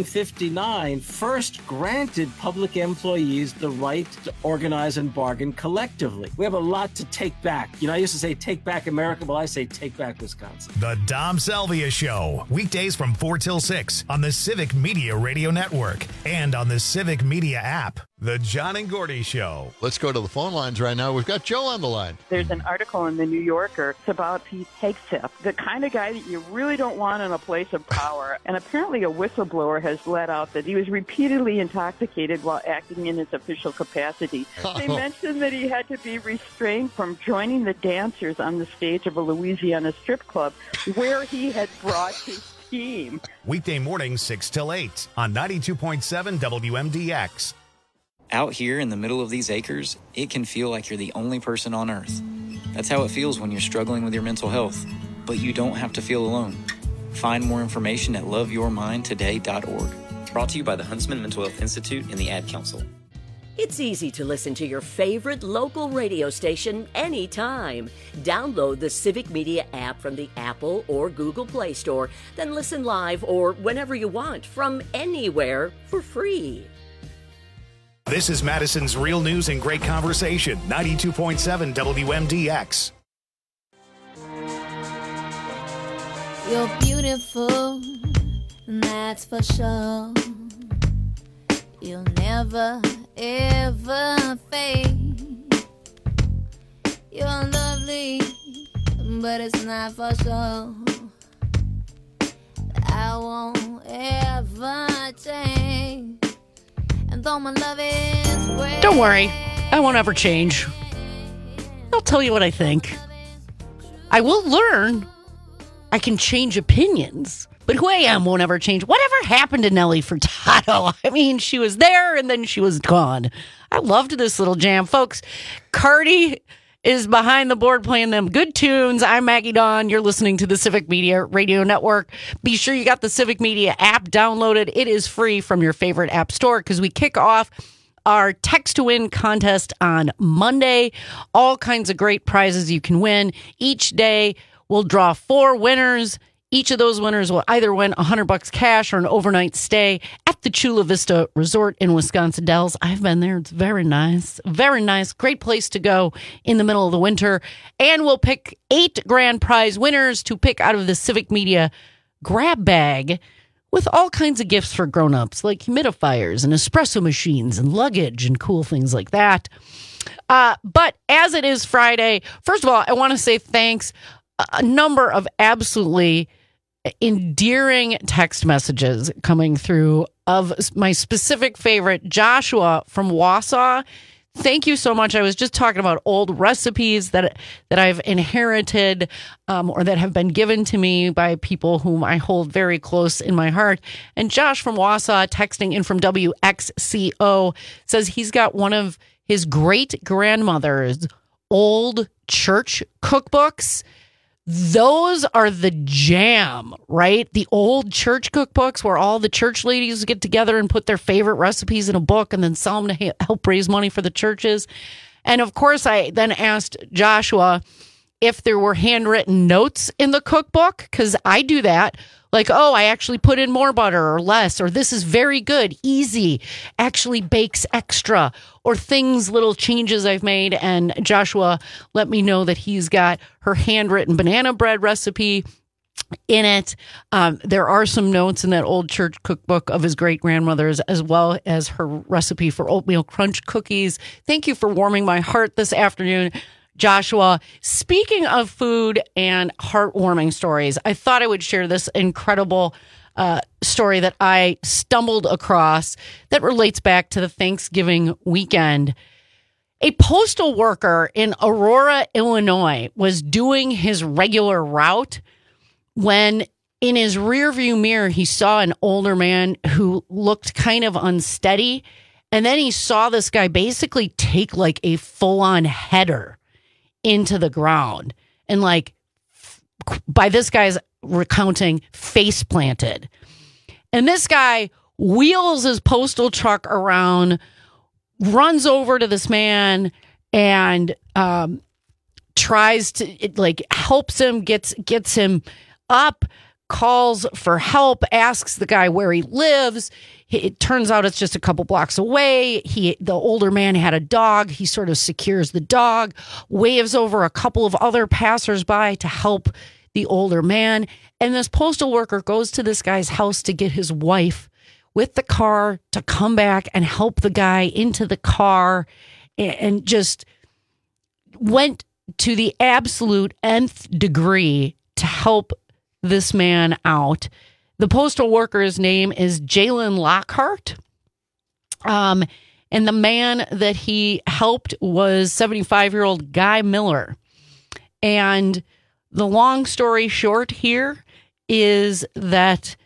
1959 first granted public employees the right to organize and bargain collectively. We have a lot to take back. You know, I used to say take back America. Well, I say take back Wisconsin. The Dom Salvia Show. Weekdays from 4 till 6 on the Civic Media Radio Network and on the Civic Media app. The John and Gordy Show. Let's go to the phone lines right now. We've got Joe on the line. There's an article in the New Yorker. It's about Pete Hegseth, the kind of guy that you really don't want in a place of power. And apparently a whistleblower has let out that he was repeatedly intoxicated while acting in his official capacity. They mentioned that he had to be restrained from joining the dancers on the stage of a Louisiana strip club where he had brought his team. Weekday mornings 6 till 8 on 92.7 WMDX. Out here in the middle of these acres, it can feel like you're the only person on Earth. That's how it feels when you're struggling with your mental health. But you don't have to feel alone. Find more information at loveyourmindtoday.org. Brought to you by the Huntsman Mental Health Institute and the Ad Council. It's easy to listen to your favorite local radio station anytime. Download the Civic Media app from the Apple or Google Play Store, then listen live or whenever you want from anywhere for free. This is Madison's Real News and Great Conversation, 92.7 WMDX. You're beautiful, that's for sure. You'll never, ever fade. You're lovely, but it's not for sure. I won't ever change. And though my love is way. Don't worry, I won't ever change. I'll tell you what I think. I will learn. I can change opinions. But who I am won't ever change. Whatever happened to Nelly Furtado? I mean, she was there and then she was gone. I loved this little jam. Folks, Cardi is behind the board playing them good tunes. I'm Maggie Dawn. You're listening to the Civic Media Radio Network. Be sure you got the Civic Media app downloaded. It is free from your favorite app store because we kick off our Text to Win contest on Monday. All kinds of great prizes you can win. Each day we'll draw 4 winners. Each of those winners will either win $100 cash or an overnight stay at the Chula Vista Resort in Wisconsin Dells. I've been there. It's very nice. Very nice. Great place to go in the middle of the winter. And we'll pick 8 grand prize winners to pick out of the Civic Media grab bag with all kinds of gifts for grown-ups, like humidifiers and espresso machines and luggage and cool things like that. But as it is Friday, first of all, I want to say thanks. A number of absolutely endearing text messages coming through of my specific favorite, Joshua from Wausau. Thank you so much. I was just talking about old recipes that I've inherited or that have been given to me by people whom I hold very close in my heart. And Josh from Wausau, texting in from WXCO, says he's got one of his great-grandmother's old church cookbooks. Those are the jam, right? The old church cookbooks where all the church ladies get together and put their favorite recipes in a book and then sell them to help raise money for the churches. And of course, I then asked Joshua if there were handwritten notes in the cookbook, because I do that. Like, oh, I actually put in more butter or less, or this is very good, easy, actually bakes extra, or things, little changes I've made. And Joshua let me know that he's got her handwritten banana bread recipe in it. There are some notes in that old church cookbook of his great-grandmother's, as well as her recipe for oatmeal crunch cookies. Thank you for warming my heart this afternoon, Joshua. Speaking of food and heartwarming stories, I thought I would share this incredible story that I stumbled across that relates back to the Thanksgiving weekend. A postal worker in Aurora, Illinois, was doing his regular route when in his rearview mirror, he saw an older man who looked kind of unsteady. And then he saw this guy basically take like a full-on header into the ground, and like, by this guy's recounting, face planted. And this guy wheels his postal truck around, runs over to this man, and tries to, like, helps him, gets him up, calls for help, asks the guy where he lives. It turns out it's just a couple blocks away. The older man had a dog. He sort of secures the dog, waves over a couple of other passersby to help the older man. And this postal worker goes to this guy's house to get his wife with the car to come back and help the guy into the car, and just went to the absolute nth degree to help this man out. The postal worker's name is Jalen Lockhart. And the man that he helped was 75-year-old Guy Miller. And the long story short here is that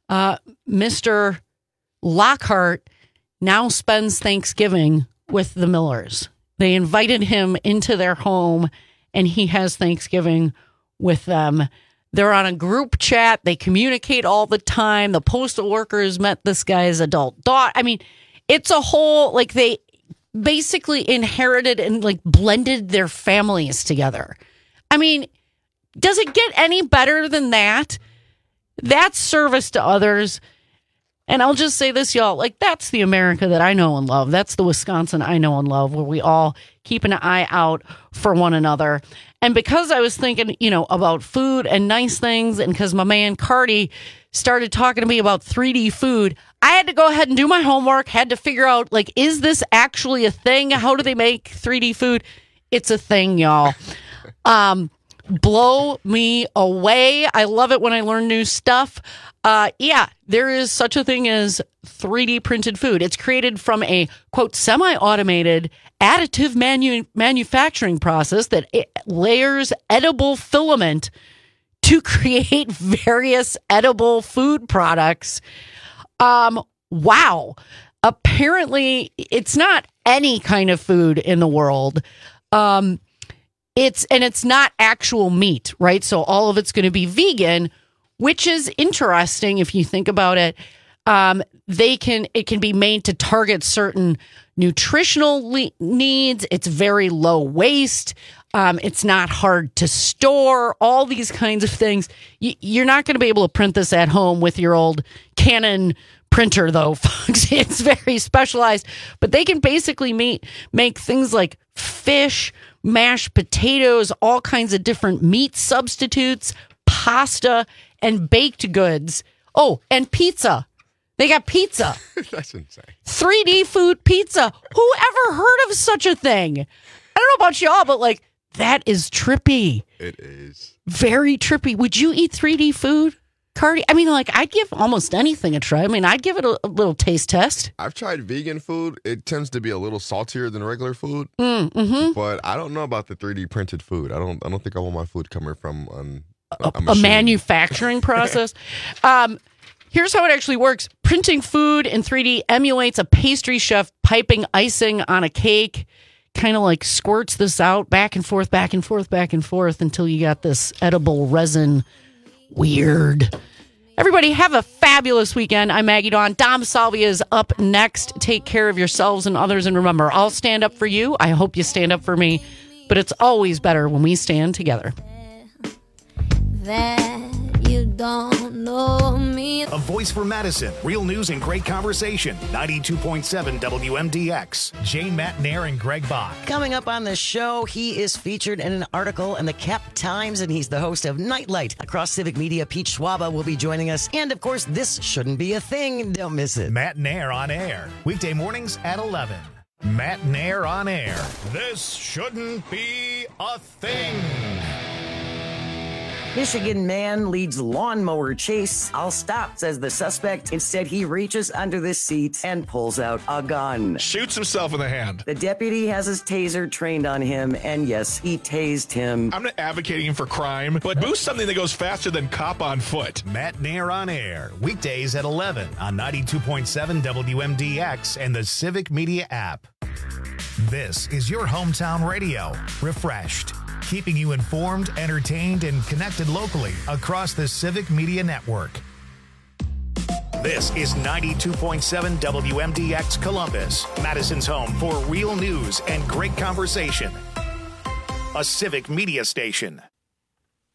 Mr. Lockhart now spends Thanksgiving with the Millers. They invited him into their home, and he has Thanksgiving with them. They're on a group chat. They communicate all the time. The postal workers met this guy's adult daughter. I mean, it's a whole, like, they basically inherited and like blended their families together. I mean, does it get any better than that? That's service to others. And I'll just say this, y'all, like, that's the America that I know and love. That's the Wisconsin I know and love, where we all keep an eye out for one another. And because I was thinking, about food and nice things, and because my man Cardi started talking to me about 3D food, I had to go ahead and do my homework, had to figure out, like, is this actually a thing? How do they make 3D food? It's a thing, y'all. Blow me away. I love it when I learn new stuff. Yeah, there is such a thing as 3D printed food. It's created from a, quote, semi-automated additive manufacturing process that layers edible filament to create various edible food products. Wow. Apparently, it's not any kind of food in the world. It's not actual meat, right? So all of it's going to be vegan, which is interesting if you think about it. It can be made to target certain nutritional needs. It's very low waste. It's not hard to store. All these kinds of things. You're not going to be able to print this at home with your old Canon printer, though, folks. It's very specialized. But they can basically make things like fish, mashed potatoes, all kinds of different meat substitutes, pasta, and baked goods. Oh, and pizza. They got pizza. That's insane. 3D food pizza. Who ever heard of such a thing? I don't know about y'all, but like, that is trippy. It is. Very trippy. Would you eat 3D food, Cardi? I mean, like, I'd give almost anything a try. I mean, I'd give it a little taste test. I've tried vegan food. It tends to be a little saltier than regular food. Mm-hmm. But I don't know about the 3D printed food. I don't think I want my food coming from a manufacturing process. Here's how it actually works. Printing food in 3D emulates a pastry chef piping icing on a cake, kind of like squirts this out back and forth, back and forth, back and forth until you got this edible resin. Weird. Everybody have a fabulous weekend. I'm Maggie Dawn. Dom Salvia is up next. Take care of yourselves and others. And remember, I'll stand up for you. I hope you stand up for me. but it's always better when we stand together. That you don't know me. A voice for Madison. Real news and great conversation. 92.7 WMDX. Jane Matt Nair and Greg Bach. Coming up on the show, he is featured in an article in the Cap Times, and he's the host of Nightlight. Across Civic Media, Pete Schwaba will be joining us. And, of course, This Shouldn't Be a Thing. Don't miss it. Matt Nair on air. Weekday mornings at 11. Matt Nair on air. This shouldn't be a thing. Michigan man leads lawnmower chase. I'll stop, says the suspect. Instead, he reaches under the seat and pulls out a gun. Shoots himself in the hand. The deputy has his taser trained on him, and yes, he tased him. I'm not advocating for crime, but boost something that goes faster than cop on foot. Matt Nair on air. Weekdays at 11 on 92.7 WMDX and the Civic Media app. This is your hometown radio. Refreshed. Keeping you informed, entertained, and connected locally across the Civic Media Network. This is 92.7 WMDX Columbus, Madison's home for real news and great conversation. A Civic Media station.